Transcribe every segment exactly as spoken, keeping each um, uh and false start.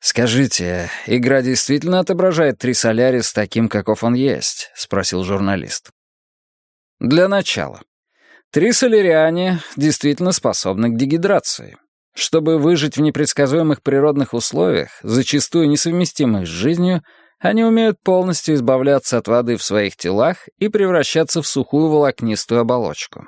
«Скажите, игра действительно отображает Трисолярис таким, каков он есть?» — спросил журналист. «Для начала. Трисоляриане действительно способны к дегидрации. Чтобы выжить в непредсказуемых природных условиях, зачастую несовместимых с жизнью, они умеют полностью избавляться от воды в своих телах и превращаться в сухую волокнистую оболочку».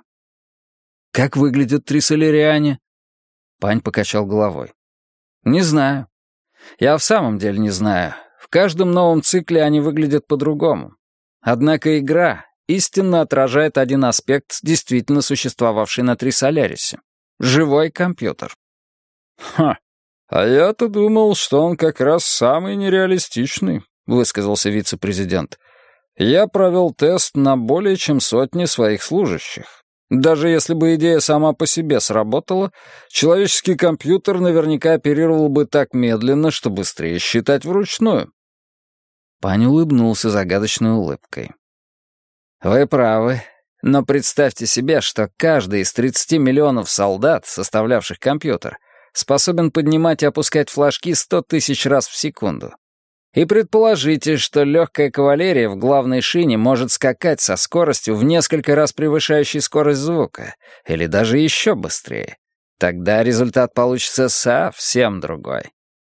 «Как выглядят трисоляриане?» Пань покачал головой. «Не знаю. Я в самом деле не знаю. В каждом новом цикле они выглядят по-другому. Однако игра истинно отражает один аспект, действительно существовавший на Трисолярисе. Живой компьютер». «Ха, а я-то думал, что он как раз самый нереалистичный», — высказался вице-президент. «Я провел тест на более чем сотни своих служащих. Даже если бы идея сама по себе сработала, человеческий компьютер наверняка оперировал бы так медленно, что быстрее считать вручную». Пань улыбнулся загадочной улыбкой. «Вы правы, но представьте себе, что каждый из тридцати миллионов солдат, составлявших компьютер, способен поднимать и опускать флажки сто тысяч раз в секунду. И предположите, что легкая кавалерия в главной шине может скакать со скоростью в несколько раз превышающей скорость звука, или даже еще быстрее. Тогда результат получится совсем другой.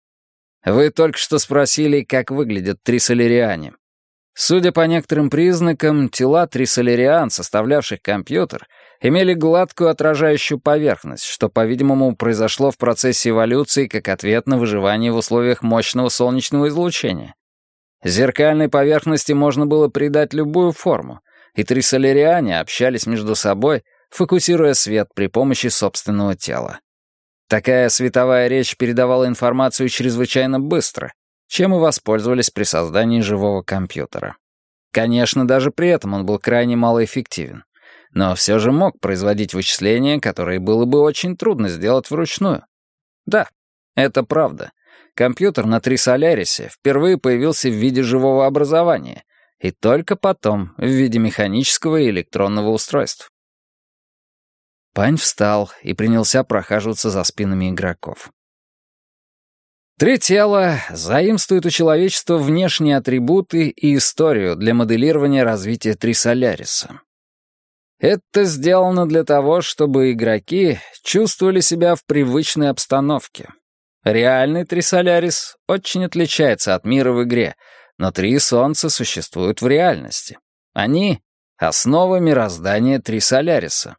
Вы только что спросили, как выглядят трисоляриане. Судя по некоторым признакам, тела трисоляриан, составлявших компьютер, имели гладкую отражающую поверхность, что, по-видимому, произошло в процессе эволюции как ответ на выживание в условиях мощного солнечного излучения. Зеркальной поверхности можно было придать любую форму, и трисоляриане общались между собой, фокусируя свет при помощи собственного тела. Такая световая речь передавала информацию чрезвычайно быстро, чем и воспользовались при создании живого компьютера. Конечно, даже при этом он был крайне малоэффективен, но все же мог производить вычисления, которые было бы очень трудно сделать вручную. Да, это правда. Компьютер на Трисолярисе впервые появился в виде живого образования, и только потом в виде механического и электронного устройства. Пань встал и принялся прохаживаться за спинами игроков. Три тела заимствуют у человечества внешние атрибуты и историю для моделирования развития Трисоляриса. Это сделано для того, чтобы игроки чувствовали себя в привычной обстановке. Реальный Трисолярис очень отличается от мира в игре, но три солнца существуют в реальности. Они — основа мироздания Трисоляриса.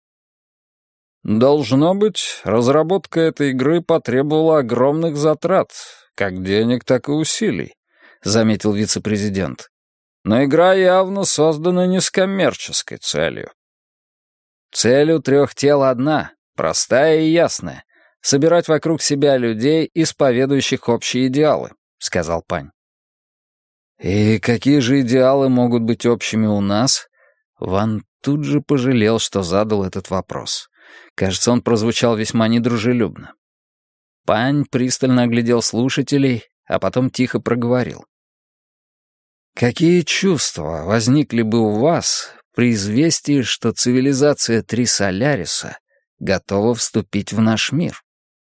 «Должно быть, разработка этой игры потребовала огромных затрат, как денег, так и усилий», — заметил вице-президент. «Но игра явно создана не с коммерческой целью». «Цель у трех тел одна, простая и ясная — собирать вокруг себя людей, исповедующих общие идеалы», — сказал Пань. «И какие же идеалы могут быть общими у нас?» Ван тут же пожалел, что задал этот вопрос. Кажется, он прозвучал весьма недружелюбно. Пань пристально оглядел слушателей, а потом тихо проговорил. «Какие чувства возникли бы у вас при известии, что цивилизация Трисоляриса готова вступить в наш мир?»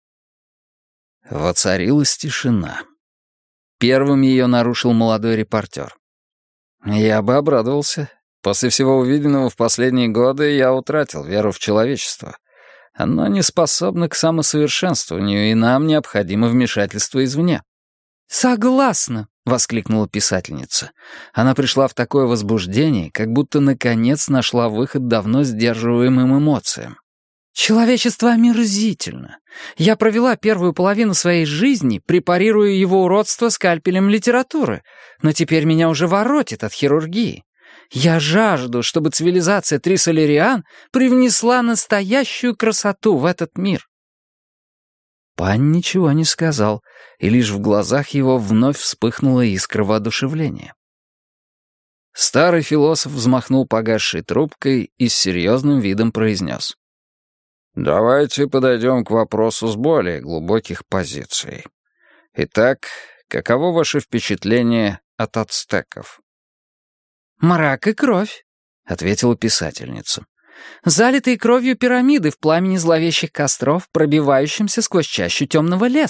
Воцарилась тишина. Первым ее нарушил молодой репортер. «Я бы обрадовался. После всего увиденного в последние годы я утратил веру в человечество. Оно не способно к самосовершенствованию, и нам необходимо вмешательство извне». «Согласна», — воскликнула писательница. Она пришла в такое возбуждение, как будто наконец нашла выход давно сдерживаемым эмоциям. «Человечество омерзительно. Я провела первую половину своей жизни, препарируя его уродство скальпелем литературы, но теперь меня уже воротит от хирургии. Я жажду, чтобы цивилизация Трисоляриан привнесла настоящую красоту в этот мир». Пань ничего не сказал, и лишь в глазах его вновь вспыхнула искра воодушевления. Старый философ взмахнул погасшей трубкой и с серьезным видом произнес. «Давайте подойдем к вопросу с более глубоких позиций. Итак, каково ваше впечатление от ацтеков?» «Мрак и кровь», — ответила писательница. «Залитые кровью пирамиды в пламени зловещих костров, пробивающимся сквозь чащу темного леса.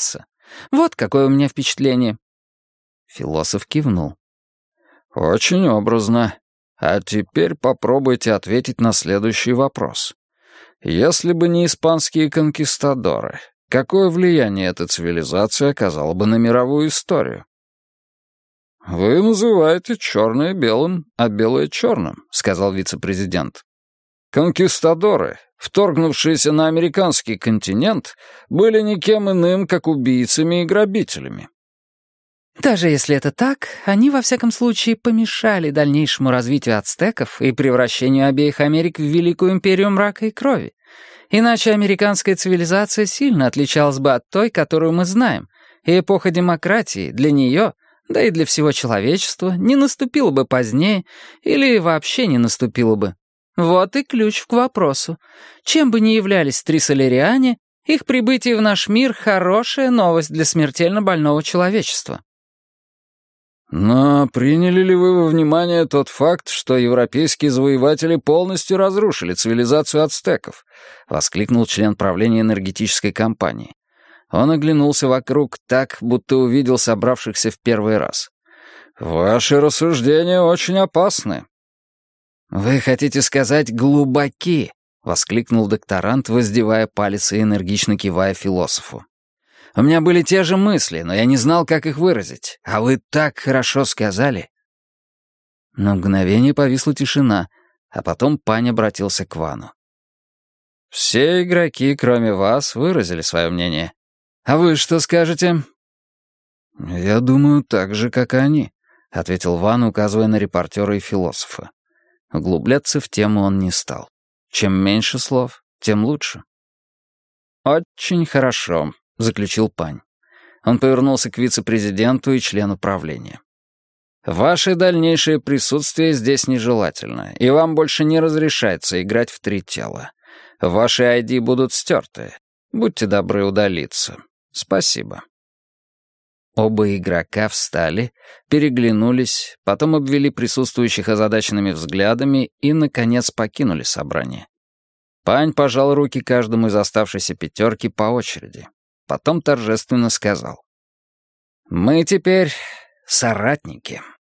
Вот какое у меня впечатление». Философ кивнул. «Очень образно. А теперь попробуйте ответить на следующий вопрос. Если бы не испанские конкистадоры, какое влияние эта цивилизация оказала бы на мировую историю?» «Вы называете черное белым, а белое черным», — сказал вице-президент. «Конкистадоры, вторгнувшиеся на американский континент, были никем иным, как убийцами и грабителями». Даже если это так, они, во всяком случае, помешали дальнейшему развитию ацтеков и превращению обеих Америк в великую империю мрака и крови. Иначе американская цивилизация сильно отличалась бы от той, которую мы знаем, и эпоха демократии для нее, да и для всего человечества, не наступила бы позднее или вообще не наступила бы. Вот и ключ к вопросу. Чем бы ни являлись трисолериане, их прибытие в наш мир — хорошая новость для смертельно больного человечества. Но приняли ли вы во внимание тот факт, что европейские завоеватели полностью разрушили цивилизацию ацтеков? Воскликнул член правления энергетической компании. Он оглянулся вокруг так, будто увидел собравшихся в первый раз. «Ваши рассуждения очень опасны». «Вы хотите сказать глубоки?» — воскликнул докторант, воздевая палец и энергично кивая философу. «У меня были те же мысли, но я не знал, как их выразить. А вы так хорошо сказали». На мгновение повисла тишина, а потом Пань обратился к Вану. «Все игроки, кроме вас, выразили свое мнение. А вы что скажете?» «Я думаю, так же, как и они», — ответил Ван, указывая на репортера и философа. Углубляться в тему он не стал. Чем меньше слов, тем лучше. «Очень хорошо», — заключил Пань. Он повернулся к вице-президенту и члену правления. «Ваше дальнейшее присутствие здесь нежелательно, и вам больше не разрешается играть в три тела. Ваши ай ди будут стерты. Будьте добры удалиться. Спасибо». Оба игрока встали, переглянулись, потом обвели присутствующих озадаченными взглядами и, наконец, покинули собрание. Пань пожал руки каждому из оставшейся пятерки по очереди. Потом торжественно сказал: «Мы теперь соратники».